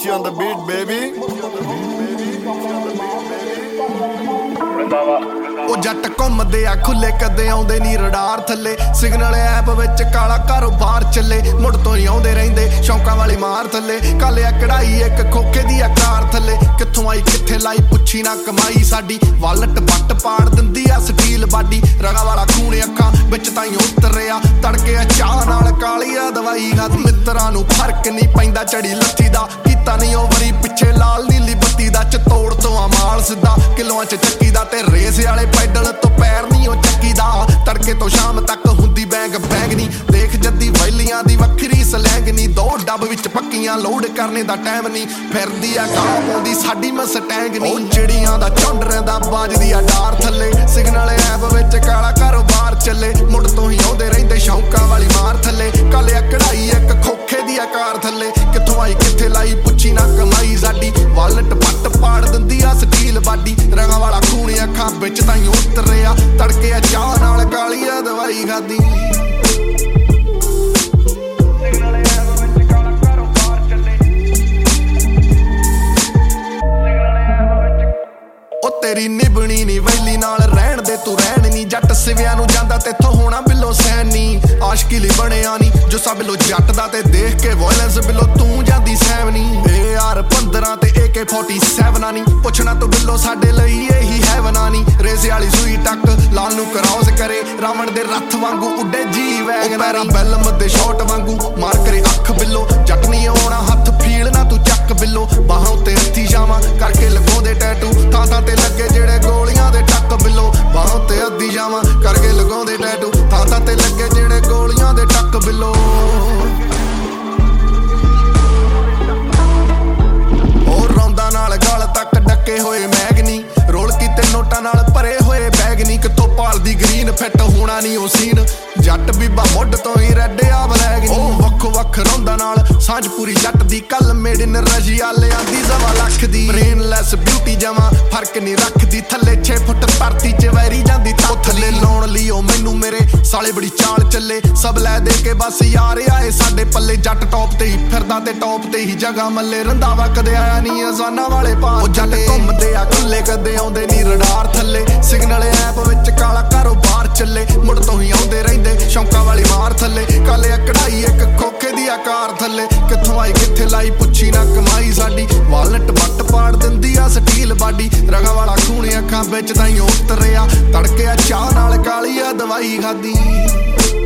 Moochie on the beat, baby. ਉਹ ਜੱਟ ਘੁੰਮਦੇ ਆ ਖੁੱਲੇ ਕਦੇ ਆਉਂਦੇ ਨੀ ਰਡਾਰ ਥੱਲੇ ਸਿਗਨਲ ਐਪ ਵਿੱਚ ਕਾਲਾ ਕਾਰੋਬਾਰ ਚੱਲੇ ਮੁੜ ਤੋਂ ਹੀ ਆਉਂਦੇ ਰਹਿੰਦੇ ਸ਼ੌਂਕਾਂ ਵਾਲੀ ਮਾਰ ਥੱਲੇ ਕਾਲਿਆ ਕਢਾਈ ਇੱਕ ਖੋਖੇ ਦੀ ਆਕਾਰ ਥੱਲੇ ਕਿੱਥੋਂ ਆਈ ਕਿੱਥੇ ਲਾਈ ਪੁੱਛੀ ਨਾ ਕਮਾਈ ਸਾਡੀ ਵਾਲਟ ਬੱਟ ਪਾੜ ਦਿੰਦੀ ਆ ਸਟੀਲ ਬਾਡੀ ਰਗਾ ਵਾਲਾ ਖੂਨ ਅੱਖਾਂ ਵਿੱਚ ਤਾਂ ਹੀ ਉਤਰਿਆ ਤੜਕੇ ਆ ਚਾਹ ਨਾਲ ਕਾਲੀ ਆ ਦਵਾਈ ਖਾਦੀ ਮਿੱਤਰਾਂ ਨੂੰ ਫਰਕ ਨਹੀਂ ਪੈਂਦਾ ਚੜੀ ਲੱਥੀ ਦਾ ਕੀਤਾ ਨਹੀਂ ਉਹ ਵਰੀ ਪਿੱਛੇ ਲਾਲ ਨੀਲੀ ਬੱਤੀ ਦਾ ਚਤੋੜ ਤੋਂ ਆ ਮਾਲ ਸਿੱਧਾ ਕਿਲੋਆਂ ਚ ਚੱਕੀ ਦਾ ਤੇ ਰੇਸ ਵਾਲੇ ਪੈਡਲ ਤੋਂ ਪੈਰ ਨਹੀਂ ਉਹ ਚੱਕੀ ਦਾ ਤੜਕੇ ਤੋਂ ਸ਼ਾਮ ਤੱਕ ਹੁੰਦੀ ਬੈਂਗ ਨਹੀਂ ਦੇਖ ਜੱਦੀ ਵੈਲੀਆਂ ਦੀ ਵੱਖਰੀ ਸਲੈਂਗ ਨਹੀਂ ਦੋ ਡੱਬ ਵਿੱਚ ਪੱਕੀਆਂ ਲੋਡ ਕਰਨੇ ਦਾ ਟਾਈਮ ਨਹੀਂ ਫਿਰਦੀ ਆ ਗਾਂ ਪਾਉਂਦੀ ਸਾਡੀ ਮਸਟੈਂਗ ਨਹੀਂ ਉਹ ਚਿੜੀਆਂ ਦਾ ਝੁੰਡ ਰਹਿੰਦਾ ਬਾਜਦੀ ਆ ਡਾਰ ਥੱਲੇ ਸਿਗਨਲ ਐਪ ਵਿੱਚ ਕਾਲਾ ਕਾਰੋਬਾਰ ਚੱਲੇ ਮੁੜ ਤੋਂ ਹੀ ਆਉਂਦੇ ਰਹਿੰਦੇ ਸ਼ੌਂਕਾਂ ਵਾਲੀ ਮਾਰ ਥੱਲੇ ਕਾਲਿਆ ਕਢਾਈ ਇੱਕ ਖੋਖੇ ਦੀ ਆਕਾਰ ਥੱਲੇ ਕਿੱਥੋਂ ਆਈ ਕਿੱਥੇ ਲਾਈ ਪੁੱਛੀ ਨਾ ਕਮਾਈ ਸਾਡੀ ਵਾਲਟ ਪੱਟ ਪਾੜ ਦਿੰਦੀ ਆ ਸਟੀਲ ਬਾਡੀ ਰੰਗਾਂ ਵਾਲਾ ਖੂਨ ਅੱਖਾਂ ਵਿੱਚ ਤਾਂ ਹੀ ਉਤਰਿਆ ਤੜਕੇ ਆ ਚਾਹ ਨਾਲ ਕਾਲੀ ਆ ਦਵਾਈ ਖਾਦੀ ਤੇਰੀ ਨਿਭਣੀ ਨੀ ਵੈਲੀ ਨਾਲ ਰਹਿਣ ਦੇ ਤੂੰ ਰਹਿਣ ਨੀ ਜੱਟ ਸਿਵਿਆਂ ਨੂੰ ਜਾਂਦਾ ਤੇਥੋਂ ਹੋਣਾ ਬਿੱਲੋ ਸੈਨ ਨੀ ਆਸ਼ਕੀ ਲਈ ਬਣਿਆ ਨੀ ਜੋ ਸਭ ਬਿੱਲੋ ਜੱਟ ਦਾ ਤੇ ਦੇਖ ਕੇ ਵਾਇਲੈਂਸ ਬਿੱਲੋ ਤੂੰ ਜਾਂਦੀ ਸੈਵ ਨੀ AR 15 ਤੇ AK47 ਨੀ ਪੁੱਛਣਾ ਤੂੰ ਬਿੱਲੋ ਸਾਡੇ ਲਈ ਇਹੀ ਹੈਵਨਾ ਨੀ ਰੇਸੇ ਵਾਲੀ ਸੂਈ ਟੱਕ ਲਾਲ ਨੂੰ ਕਰਾਉਸ ਕਰੇ ਰਾਵਣ ਦੇ ਰੱਥ ਵਾਂਗੂ ਉੱਡੇ ਜੀ ਵੈਗਨਰ ਬੈਲਮ ਦੇ ਸ਼ਾਟ ਵਾਂਗੂ ਮਾਰ ਕਰੇ ਅੱਖ ਬਿੱਲੋ ਜੱਟ ਨਹੀਂ ਆਉਣਾ ਹੱਥ ਫੀਲ ਨਾ ਤੂੰ ਚੱਕ ਬਿੱਲੋ ਬਾਹਾਂ ਉੱਤੇ ਹੱਥੀ ਜਾਵਾਂ ਕਰਕੇ ਲਗਾਉਂਦੇ ਟੈਟੂ ਥਾਂ ਥਾਂ ਤੇ ਲੱਗੇ ਜਿਹੜੇ ਗੋਲੀਆਂ ਦੇ ਟੱਕ ਬਿੱਲੋ ਬਾਹਾਂ ਉੱਤੇ ਅੱਧੀ ਜਾਵਾਂ ਕਰਕੇ ਲਗਾਉਂਦੇ ਟੈਟੂ ਥਾਂ ਥਾਂ ਤੇ ਲੱਗੇ ਜਿਹੜੇ ਗੋਲੀਆਂ ਦੇ ਟੱਕ ਬਿੱਲੋ ਉਹ ਰੌਂਦਾ ਨਾਲ ਗਲ ਤੱਕ ਡੱਕੇ ਹੋਏ ਮੈਗਨੀ ਰੋਲ ਕੀਤੇ ਨੋਟਾਂ ਨਾਲ ਭਰੇ ਹੋਏ ਬੈਗ ਨੀ ਕਿੱਥੋਂ ਭਾਲਦੀ ਗ੍ਰੀਨ ਫਿੱਟ ਹੋਣਾ ਨੀ ਉਹ ਸੀਨ ਜੱਟ ਬੀਬਾ ਮੁੱਢ ਤੋਂ ਹੀ ਰੈਡਿਆ ਬਲੈਗ ਨੀ ਉਹ ਵੱਖੋ ਵੱਖ ਰੌਂਦਾ ਨਾਲ ਸਾਂਝ ਪੂਰੀ ਜੱਟ ਦੀ ਕੱਲ ਮੇਡ ਇਨ ਰਸ਼ੀਆ ਲਿਆਂਦੀ ਜ਼ਵਾ ਲੱਖ ਦੀ ਬ੍ਰੇਨਲੈਸ ਬਿਊਟੀ ਜਮਾ ਫਰਕ ਨਹੀਂ ਰੱਖਦੀ ਥੱਲੇ 6 ਫੁੱਟ ਧਰਤੀ 'ਚ ਵੈਰੀ ਜਾਂਦੀ ਤਾਂ ਥੱਲੇ ਲਾਉਣ ਲਈ ਉਹ ਮੈਨੂੰ ਮੇਰੇ ਸਾਲੇ ਬੜੀ ਚਾਲ ਚੱਲੇ ਸਭ ਲੈ ਦੇ ਕੇ ਬਸ ਯਾਰ ਆਏ ਸਾਡੇ ਪੱਲੇ ਜੱਟ ਟੌਪ ਤੇ ਹੀ ਫਿਰਦਾ ਤੇ ਟੌਪ ਤੇ ਹੀ ਜਗ੍ਹਾ ਮੱਲੇ ਰੰਧਾਵਾ ਕਦੇ ਆਇਆ ਨਹੀਂ ਅਜ਼ਾਨਾ ਵਾਲੇ ਪਾ ਉਹ ਜੱਟ ਘੁੰਮਦੇ ਆ ਖੁੱਲੇ ਕਦੇ ਆਉਂਦੇ ਨਹੀਂ ਰਡਾਰ ਥੱਲੇ ਸਿਗਨਲ ਐਪ ਵਿੱਚ ਕਾਲਾ ਕਾਰੋਬਾਰ ਚੱਲੇ ਮੁੜ ਤੋਂ ਹੀ ਆਉਂਦੇ ਰਹਿੰਦੇ ਸ਼ੌਂਕਾਂ ਵਾਲੀ ਮਾਰ ਥੱਲੇ ਕਾਲਿਆ ਕਢਾਈ ਇੱਕ ਖੋਖੇ ਦੀ ਆਕਾਰ ਥੱਲੇ ਕਿੱਥੋਂ ਆਈ ਕਿੱਥੇ ਲਾਈ ਪੁੱਛੀ ਨਾ ਕਮਾਈ ਸਾਡੀ ਵਾਲਟ ਬੱਟ ਪਾੜ ਦਿੰਦੀ ਆ ਸਟੀਲ ਬਾਡੀ ਰਗਾਂ ਵਾਲਾ ਖੂਨ ਅੱਖਾਂ ਵਿੱਚ ਤਾਂ ਹੀ ਉਤਰਿਆ ਤੜਕੇ ਆ ਚਾਹ ਨਾਲ ਕਾਲੀ ਆ ਦਵਾਈ ਖਾਦੀ